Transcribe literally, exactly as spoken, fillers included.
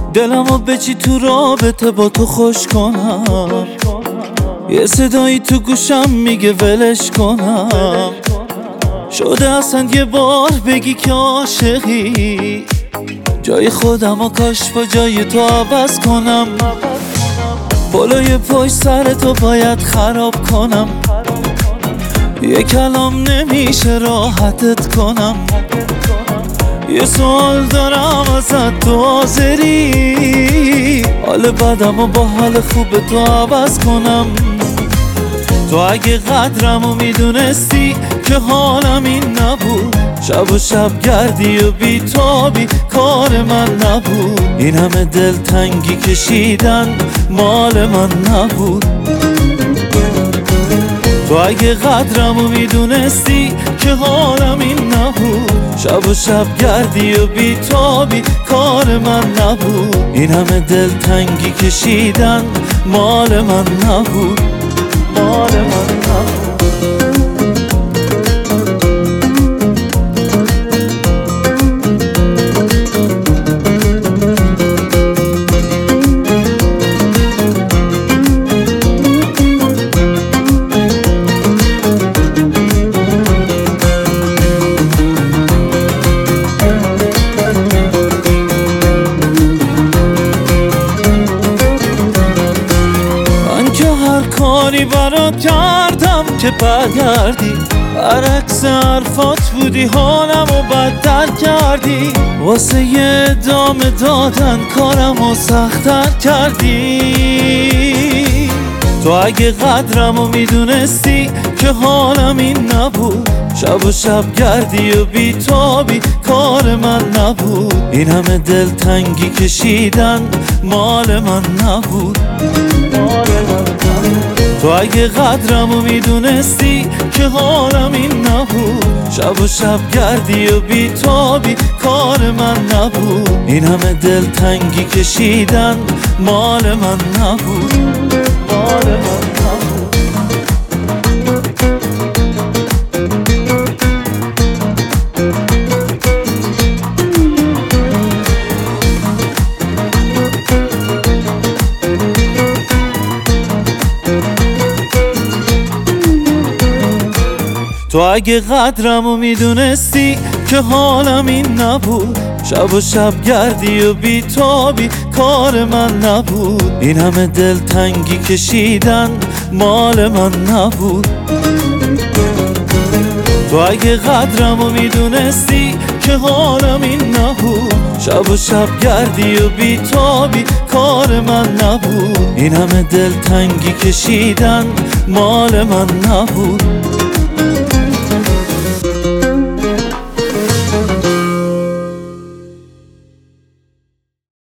دلمو بچی تو رابطه با تو خوش کنم، یه صدایی تو گوشم میگه ولش کنم. شده اصلا یه بار بگی که عاشقی، جای خودمو کاش با جای تو عوض کنم. بالای پشت سر تو باید خراب کنم، یه کلام نمیشه راحتت کنم. یه سوال دارم ازت، تو حاضری حال بدمو با حال خوب تو عوض کنم؟ تو اگه قدرمو میدونستی که حالم این نبود، شب و شب گردی و بیتابی کار من نبود. این همه دلتنگی کشیدن مال من نبود. تو اگه قدرمو میدونستی که حالم این نبود، شب و شب گردی و بیتابی کار من نبود. این همه دلتنگی کشیدن مال من نبود، مال من نبود. کاری برات کردم که برگردی، برعکس حرفات بودی حالمو بدتر کردی. واسه یه ادامه دادن کارمو سخت‌تر کردی. تو اگه قدرمو میدونستی که حالم این نبود، شب و شب گردی و بیتابی کار من نبود. این همه دلتنگی کشیدن مال من نبود، مال من نبود. تو اگه قدرمو میدونستی که حالم این نبود، شب و شب گردی و بیتابی کار من نبود. این همه دلتنگی کشیدن مال من نبود، مال من نبود. تو اگه قدرمو میدونستی که حالم این نبود، شب و شب گردی و بیتابی کار من نبود. این همه دلتنگی کشیدن مال من نبود. تو اگه قدرمو میدونستی که حالم این نبود، شب و شب گردی و بیتابی کار من نبود. این همه دلتنگی کشیدن مال من نبود.